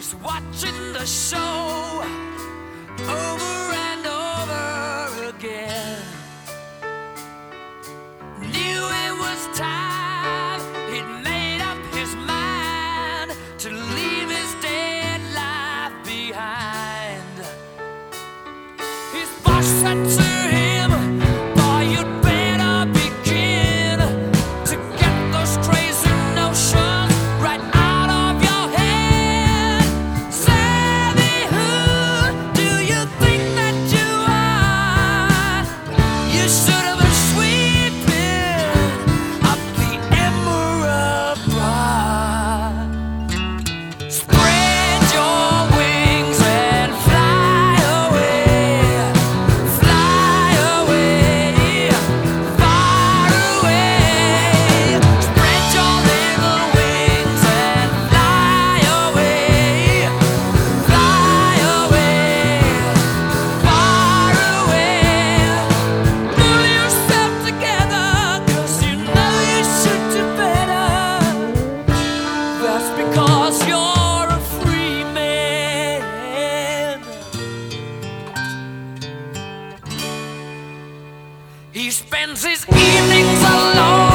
was watching the show over and over again. Knew it was time, he'd made up his mind to leave his dead life behind. His boss said to him, "Boy, you'd better begin to get those crazy notions right out of your head. Savvy, who do you think that you are? You should have been sweeping up the Emerald Broad. Spread your wings and fly away, fly away, far away. Spread your little wings and fly away, fly away, far away. Pull yourself together, 'cause you know you should do better. That's because you're a free man." He spends his evenings alone